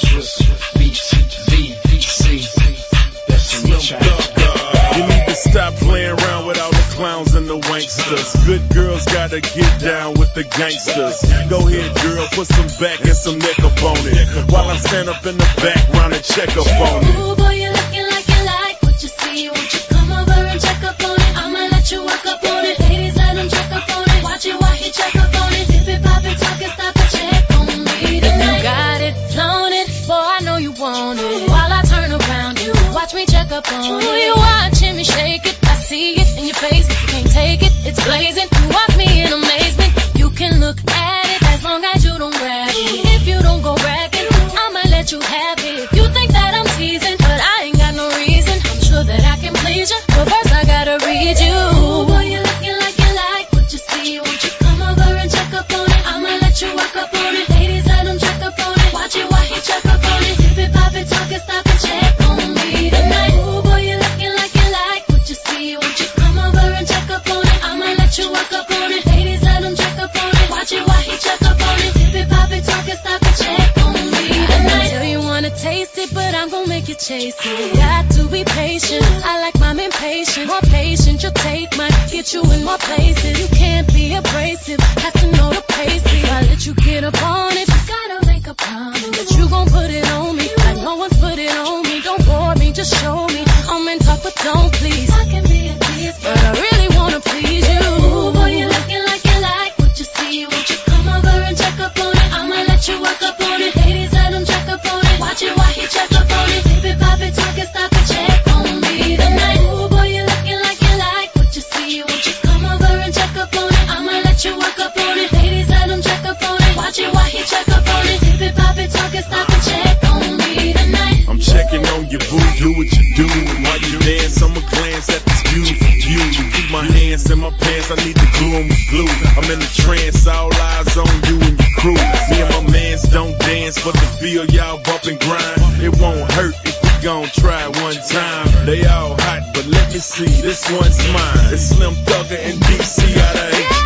You need to stop playing around with all the clowns and the wanksters. Good girls gotta get down with the gangsters. Go ahead, girl, put some back and some neck up on it, while I stand up in the background and check up on it. Ooh, boy, you're looking like you like what you see. Won't you come over and check up on it? I'ma let you walk up on it. Ladies, let him check up on it. Watch it while he check up on it. Dip it, pop it, talk it, stop and check on me tonight. You got it, flown it, boy, I know you want it. While I turn around, you watch me check up on it. Ooh, you watching me shake it, I see it in your face. You can't take it, it's blazing. You watch me in amazement. You can look at it as long as you don't grab it. If you don't go bragging, I'ma let you have it. You think that I'm teasing, but I ain't got no reason. I'm sure that I can please you, but first I gotta read you. Ooh, boy, you're looking like you like what you see. Won't you come over and check up on it? I'ma let you walk up on it. Ladies, let him check up on it. Watch it while he check up on it. Dip it, pop it, talk it, stop and check on me tonight. Ooh, boy, you're looking like you like what you see. Won't you come over and check up on it? I'ma let you walk up on it. Ladies, let him check up on it. Watch it while he check up on it. Dip it, pop it, talk it, stop and check on me tonight. I know you wanna taste it, but I'm gon' make you chase it. Got to be patient. I like mine impatient. More patient, you'll take might get you in more places. You can't be abrasive. Have to know the pace. I let you get up on it. You gotta make a promise that you gon' put it on me. Like no one's put it on me. Don't bore me, just show me. I'm in talk, but don't please. I can be a tease, but I really wanna please you. Ooh, boy, you're looking like you like what you see. Won't you come over and check up on it? I'ma let you walk up on it. Ladies, let him check up on it. Watch it while he check up on it. Dip it, pop it, talk it, stop and check on me tonight. Ooh, boy, you're looking like you like what you see. Won't you come over and check up on it? I'ma let you walk up on it. Ladies, let him check up on it. Watch it while he check up on it. Dip it, pop it, talk it, stop and check on me tonight. I'm checking on your boo, do what you do. While you dance, I'ma glance at this beautiful view. Keep my hands in my pants, I need to glue 'em with glue. I'm in a trance, all eyes on you and your crew. Me and my mans don't dance, but to feel y'all bump and grind, it won't hurt if we gon' try one time. They all hot, but let me see, this one's mine. It's Slim Thugger and DC out of